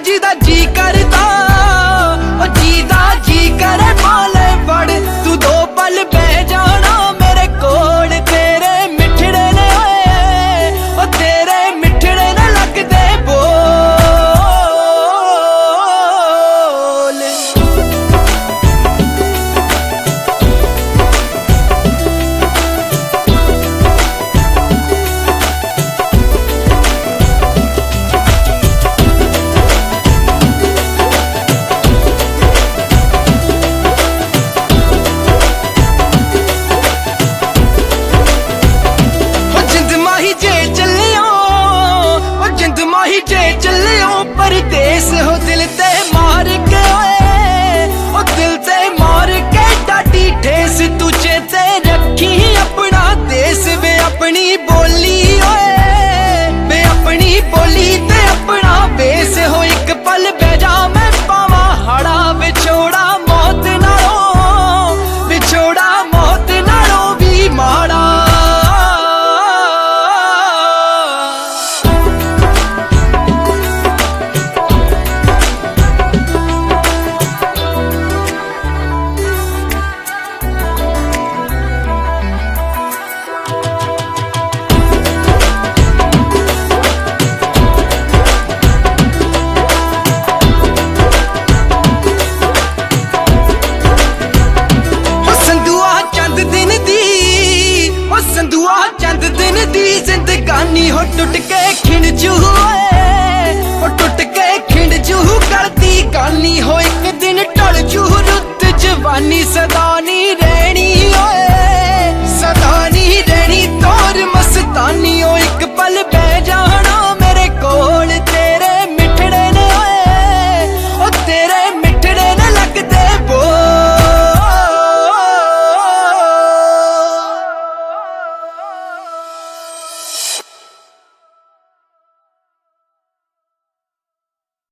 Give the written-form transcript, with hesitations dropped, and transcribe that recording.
जिदा जी करता जीदा जी करे पाले बड़ तू दो पल बह जाना मेरे कोल तेरे मिठड़े ने ओ तेरे मिठड़े ने लगदे बोल। जे चलियो परदेस हो दिल ते मार के ओ दिल ते मार के डाटी ठेस तुझे ते रखी अपना देश वे अपनी बोली वे अपनी बोली ते अपना बेस हो एक पल बेजा मैं पावा हड़ा विछोड़ा मौत नालों भी माड़ा। संदुआ चंद दिन दी जिंदगानी हो टुट के खिंडजू हो टुट के खिंडजू करती गानी हो एक दिन टल जू रुत जवानी सदा नी रे।